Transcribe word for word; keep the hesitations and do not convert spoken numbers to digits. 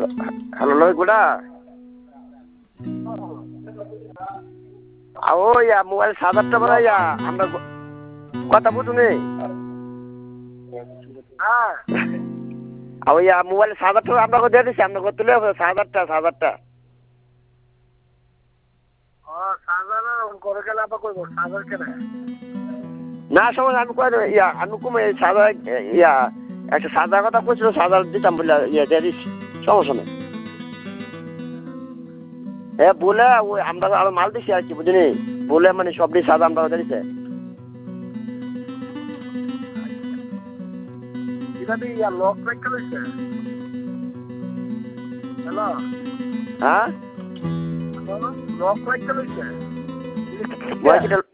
hello লোহিত গুড়া ও ইয়া mobile সাদারটা বলা ইয়া আমরা কথা বুঝুনি হ্যাঁ ইয়া মোবাইল সাদারটা আপনাকে দিয়ে দিচ্ছি আপনাকে তুলে সাদারটা সাদারটা না সময় আমি কই ইয়া আমি কমে সাদা ইয়া একটা সাদা কথা কইছিল সাদা দিতাম বলে ইয়া দিয়ে দিচ্ছি সমস্যা নেই হ্যাঁ বলে ওই আমরা আরো মাল দিচ্ছি আর কি বুঝলি বলে মানে সবটি সাদা আমরা দিয়ে দিচ্ছে হ্যাঁ